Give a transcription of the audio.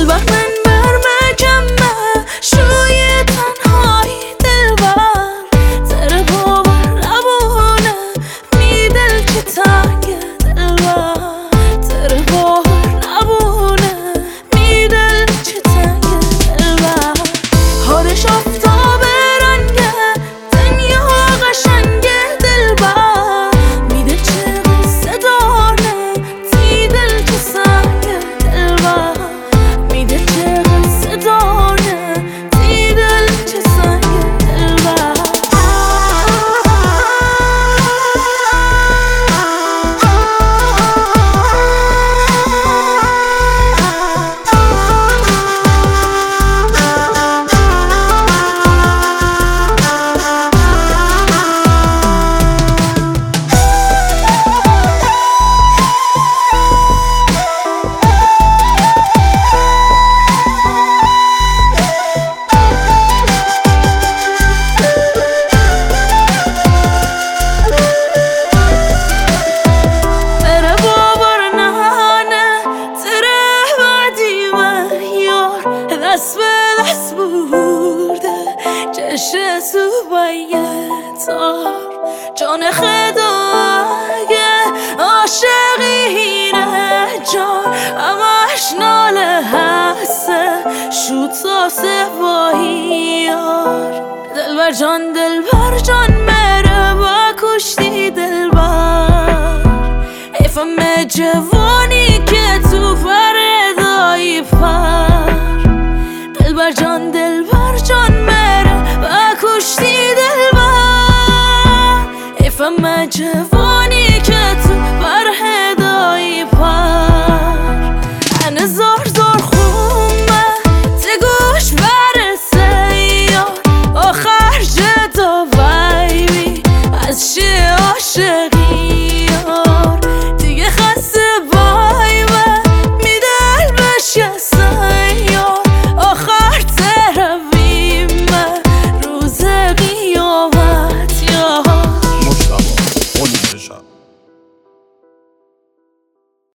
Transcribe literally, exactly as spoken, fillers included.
دلبر من بر مجمع شوی تنهایی دلبر تر باور نبونه می دل که تنگ دلبر تر باور نبونه می دل که تنگ دلبر حالش آفتاب رنگه دنیا قشنگ دلبر میده چه قصه داره تی دل که سنگ دلبر میده چه قصه داره تی دل که سنگ دلبر دست به دست بورده چشم سوبایه تار جان خداگه عاشقینه جان همش ناله هسته شوتا سوایی یار دلبر جان دلبر جان مره با کشتی دلبر حیفم جوانی که تو فردایی پر دلبر جان دلبر جان مره و کشتی دلبر حیفم جوانی